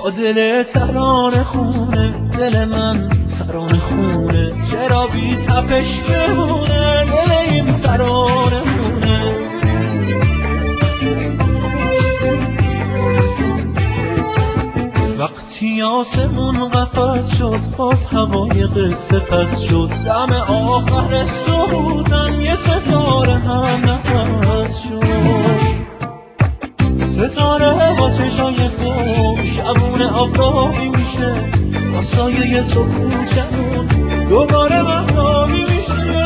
دل ترانه خونه، دل من ترانه خونه، چرا بی تپش بمونه دل این ترانه خونه. وقتی آسمون قفس شد باز هوای قصه پس شد، دم آخر سکوتم یه ستاره هم نفس شد. ستاره با چشای تو شبونه آفتابی میشه، با سایه تو کوچمون دوباره مهتابی میشه.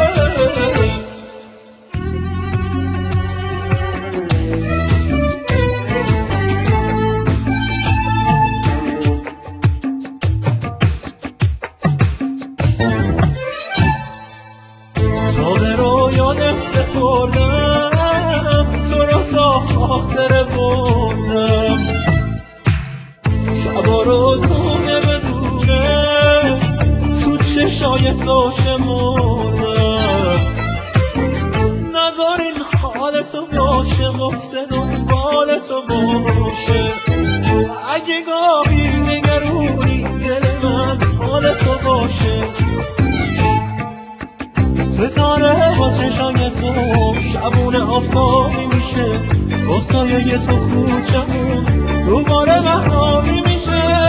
تا به رویانم سپردم تو رو تا خاطره بردم، شبا رو دونه بدونه تو چشای تو شمردم. نذار این حال تو باشه غصه دنبال تو باشه، اگه گاهی نگرونی دل من حال تو باشه. ستاره با چشای تو شبونه آفتابی میشه، با سایه تو کوچمون دوباره مهتابی میشه.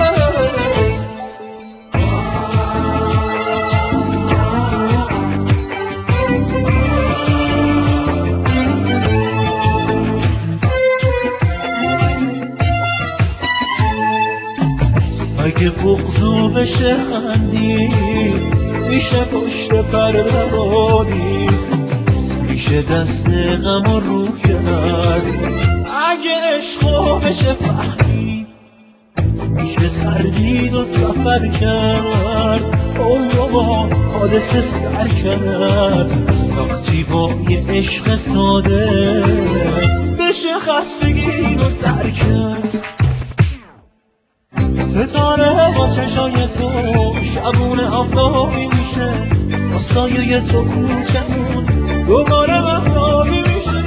اگه بغضو بشه خندی میشه پشت پرده بادی، میشه دست غم رو کرد. اگه عشقو بشه فهمی میشه تردید و سفر کرد، عمرو با حادثه سر کرد. وقتی با یه عشق ساده بشه خستگی رو در کرد. ستاره با چشای تو شبونه آفتابی میشه، با سایه تو کوچمون دوباره مهتابی میشه.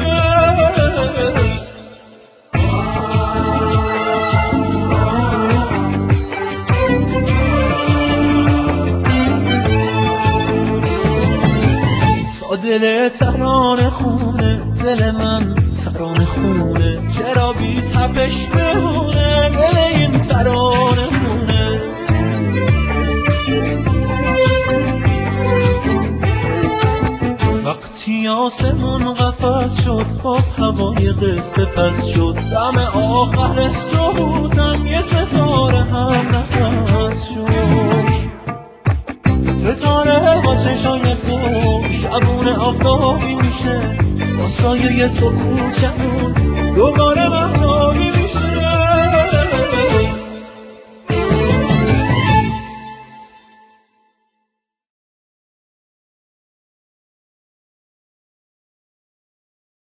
تا دل ترانه خونه، دل من ترانه خونه، چرا بی تپش بمونه دل این ترانه خونه. وقتی آسمون قفس شد باز هوای قصه پس شد، دم آخر سکوتم یه ستاره هم نفس شد. ستاره با چشای تو شبونه آفتابی میشه، با سایه تو کوچمون دوباره